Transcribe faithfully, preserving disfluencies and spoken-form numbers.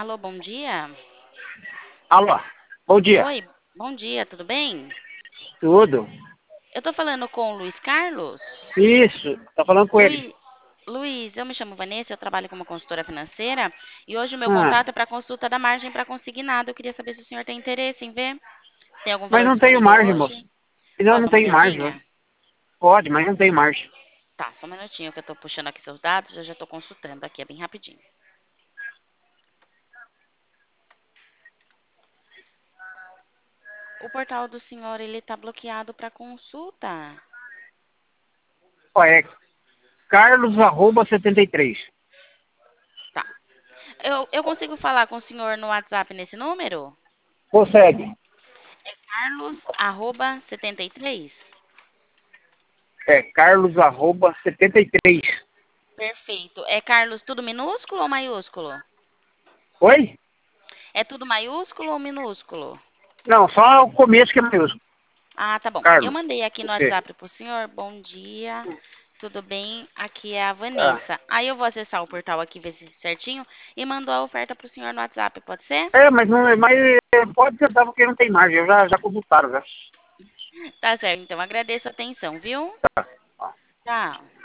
Alô, bom dia. Alô, bom dia. Oi, bom dia, tudo bem? Tudo? Eu tô falando com o Luiz Carlos? Isso, tá falando com ele. Luiz, Luiz, eu me chamo Vanessa, eu trabalho como consultora financeira e hoje o meu Ah, contato é para consulta da margem para consignado. Eu queria saber se o senhor tem interesse em ver. Tem algum mas valor não tenho disponível margem, moço. hoje? Não, não Posso tenho manter a margem. Né? linha? Pode, mas não tenho margem. Tá, só um minutinho que eu tô puxando aqui seus dados, eu já tô consultando aqui, é bem rapidinho. O portal do senhor, ele tá bloqueado para consulta. Ó, é Carlos arroba setenta e três. Tá. Eu, eu consigo falar com o senhor no WhatsApp nesse número? Consegue. Carlos, arroba setenta e três. É Carlos arroba setenta e três. Perfeito. É Carlos tudo minúsculo ou maiúsculo? Oi? É tudo maiúsculo ou minúsculo? Não, só o começo que é maiúsculo. Ah, tá bom. Eu Carlos, mandei aqui no você. WhatsApp pro senhor. Bom dia. Tudo bem? Aqui é a Ah. Vanessa. Aí eu vou acessar o portal aqui, ver se certinho, e mando a oferta pro senhor no WhatsApp, pode ser? É, mas não é, mas é, pode tentar porque não tem margem. Eu já, já consultaram, já. Tá certo, então agradeço a atenção, viu? Tá. Ó. Tchau.